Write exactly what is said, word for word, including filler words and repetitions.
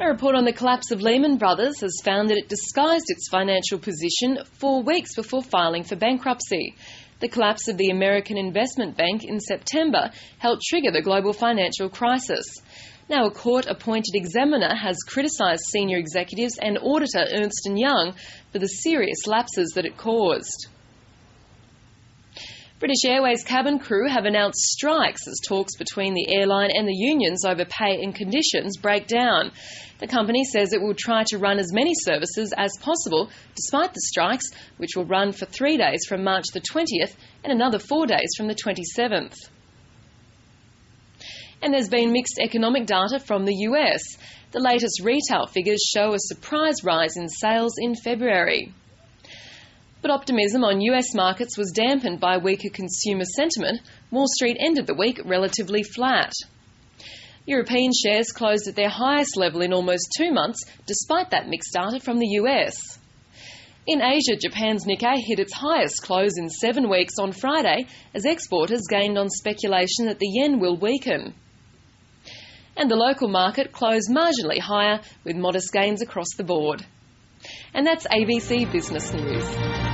A report on the collapse of Lehman Brothers has found that it disguised its financial position four weeks before filing for bankruptcy. The collapse of the American Investment Bank in September helped trigger the global financial crisis. Now, a court-appointed examiner has criticised senior executives and auditor Ernst and Young for the serious lapses that it caused. British Airways cabin crew have announced strikes as talks between the airline and the unions over pay and conditions break down. The company says it will try to run as many services as possible despite the strikes, which will run for three days from March the twentieth and another four days from the twenty-seventh. And there's been mixed economic data from the U S. The latest retail figures show a surprise rise in sales in February. But optimism on U S markets was dampened by weaker consumer sentiment. Wall Street ended the week relatively flat. European shares closed at their highest level in almost two months, despite that mixed data from the U S. In Asia, Japan's Nikkei hit its highest close in seven weeks on Friday, as exporters gained on speculation that the yen will weaken. And the local market closed marginally higher, with modest gains across the board. And that's A B C Business News.